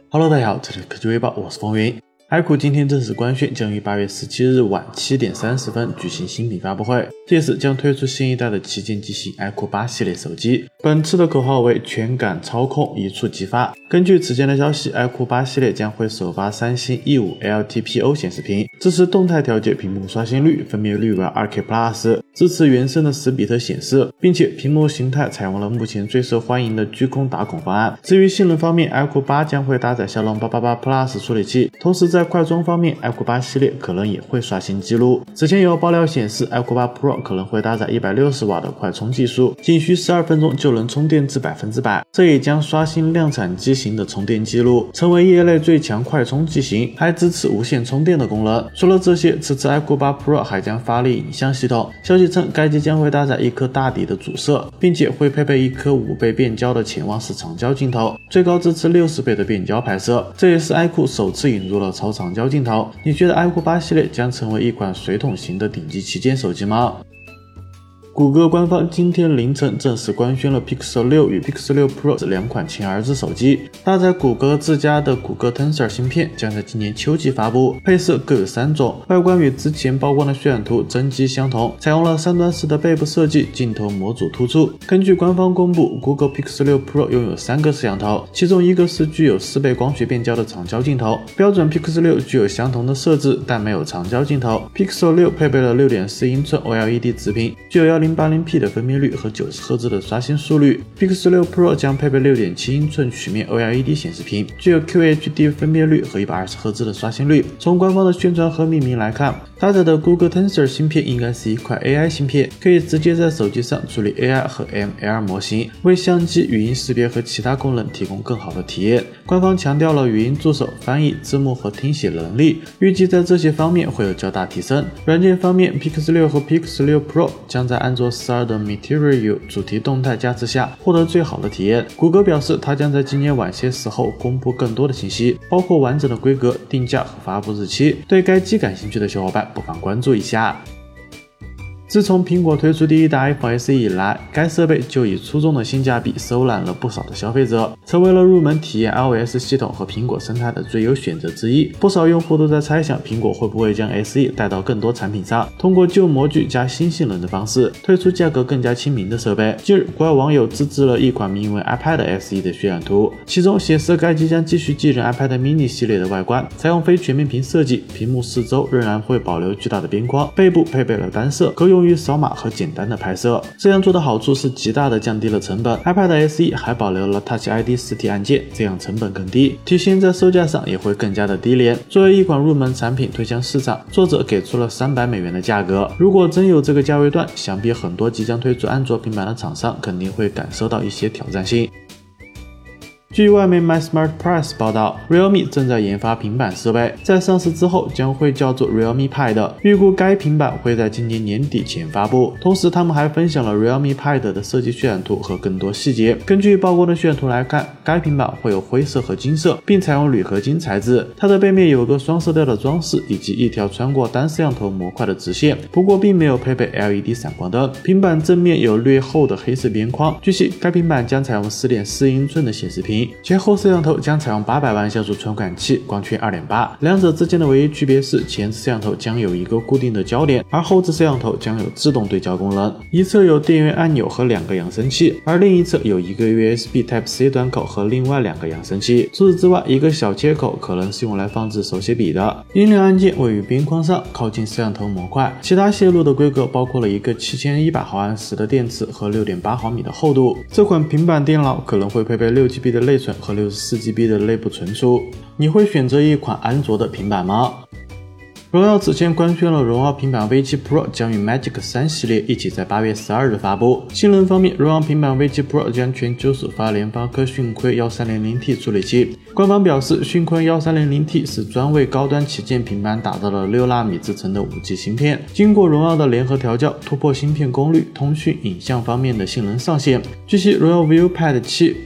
Hello， 大家好，这里是科技微报，我是风云。iQOO 今天正式官宣，将于8月17日晚7点30分举行新品发布会，届时将推出新一代的旗舰机型 iQOO 8系列手机。本次的口号为全感操控，一触即发。根据此前的消息， iQOO 8系列将会首发三星 E5 LTPO 显示屏，支持动态调节屏幕刷新率，分辨率为 2K Plus， 支持原生的10比特显示，并且屏幕形态采用了目前最受欢迎的居空打孔方案。至于性能方面， iQOO 8将会搭载骁龙888 Plus 处理器，同时在快充方面 iQOO 8系列可能也会刷新纪录。此前有爆料显示 iQOO 8 Pro 可能会搭载160瓦的快充技术，仅需12分钟就能充电至100%，这也将刷新量产机型的充电记录，成为业内最强快充机型，还支持无线充电的功能。除了这些，此次 iQOO 8 Pro 还将发力影像系统，消息称该机将会搭载一颗大底的主摄，并且会配备一颗5倍变焦的潜望式长焦镜头，最高支持60倍的变焦拍摄，这也是 iQOO 首次引入了超长焦镜头。你觉得 iQOO 8系列将成为一款水桶型的顶级旗舰手机吗？谷歌官方今天凌晨正式官宣了 Pixel 6与 Pixel 6 Pro 两款亲儿子手机，搭载谷歌自家的谷歌 Tensor 芯片，将在今年秋季发布，配色各有3种，外观与之前曝光的渲染图真机相同，采用了3段式的背部设计，镜头模组突出。根据官方公布，谷歌 Pixel 6 Pro 拥有3个摄像头，其中一个是具有4倍光学变焦的长焦镜头，标准 Pixel 6具有相同的设置，但没有长焦镜头。Pixel 6配备了 6.4 英寸 OLED 直屏，具有1080p 的分辨率和90赫兹的刷新速率。Pixel 6 Pro 将配备 6.7 英寸曲面 OLED 显示屏，具有 QHD 分辨率和120赫兹的刷新率。从官方的宣传和命名来看，搭载的 Google Tensor 芯片应该是一块 AI 芯片，可以直接在手机上处理 AI 和 ML 模型，为相机、语音识别和其他功能提供更好的体验。官方强调了语音助手、翻译、字幕和听写能力，预计在这些方面会有较大提升。软件方面， Pixel 6和 Pixel 6 Pro 将在安卓12的 Material 主题动态加持下获得最好的体验。谷歌表示，它将在今年晚些时候公布更多的信息，包括完整的规格、定价和发布日期。对该机感兴趣的小伙伴不妨关注一下。自从苹果推出第一代 iPhone SE 以来，该设备就以出众的性价比收揽了不少的消费者，成为了入门体验 iOS 系统和苹果生态的最优选择之一。不少用户都在猜想，苹果会不会将 SE 带到更多产品上，通过旧模具加新性能的方式，推出价格更加亲民的设备。近日，国外网友自制了一款名为 iPad SE 的渲染图，其中显示该机将继续继任 iPad mini 系列的外观，采用非全面屏设计，屏幕四周仍然会保留巨大的边框，背部配备了单摄，可用于扫码和简单的拍摄。这样做的好处是极大的降低了成本。 iPad SE 还保留了 Touch ID 实体按键，这样成本更低，体现在售价上也会更加的低廉。作为一款入门产品推向市场，作者给出了300美元的价格，如果真有这个价位段，想必很多即将推出安卓平板的厂商肯定会感受到一些挑战性。据外媒 MySmartPress 报道， Realme 正在研发平板设备，在上市之后将会叫做 Realme Pad， 预估该平板会在今年年底前发布。同时他们还分享了 Realme Pad 的设计渲染图和更多细节。根据曝光的渲染图来看，该平板会有灰色和金色，并采用铝合金材质，它的背面有个双色调的装饰，以及一条穿过单摄像头模块的直线，不过并没有配备 LED 闪光灯。平板正面有略厚的黑色边框，据悉该平板将采用 4.4 英寸的显示屏，前后摄像头将采用800万像素传感器，光圈 2.8， 两者之间的唯一区别是前置摄像头将有一个固定的焦点，而后置摄像头将有自动对焦功能，一侧有电源按钮和2个扬声器，而另一侧有一个 USB Type-C 端口和另外2个扬声器。除此之外，一个小切口可能是用来放置手写笔的，音量按键位于边框上靠近摄像头模块。其他泄露的规格包括了一个7100毫安时的电池和 6.8 毫米的厚度。这款平板电脑可能会配备 6GB 的内存和64GB 的内部存储。你会选择一款安卓的平板吗？荣耀此前官宣了荣耀平板 V7 Pro 将与 Magic 3系列一起在8月12日发布。性能方面，荣耀平板 V7 Pro 将全球首发联发科讯聩 1300T 处理器。官方表示，讯聩 1300T 是专为高端旗舰平板打造了6纳米制成的 5G 芯片，经过荣耀的联合调教，突破芯片功率、通讯、影像方面的性能上限。据悉，荣耀 ViewPad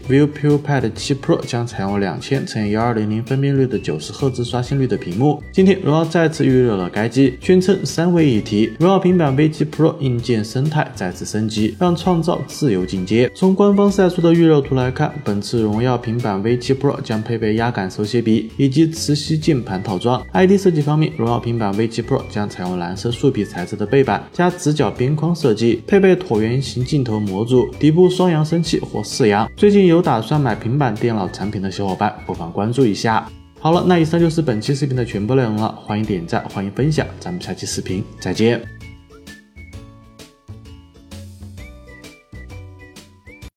7 Pro 将采用2000×1200分辨率的90赫兹刷新率的屏幕。今天，荣耀再次预热了该机，宣称3位一体，荣耀平板 V7 Pro 硬件生态再次升级，让创造自由境界。从官方晒出的预热图来看，本次荣耀平板 V7 Pro 将配备压感手写笔以及磁吸键盘套装。ID 设计方面，荣耀平板 V7 Pro 将采用蓝色树皮材质的背板加直角边框设计，配备椭圆形镜头模组，底部双扬声器或4扬。最近有打算买平板电脑产品的小伙伴不妨关注一下。好了，那以上就是本期视频的全部内容了，欢迎点赞，欢迎分享，咱们下期视频再见。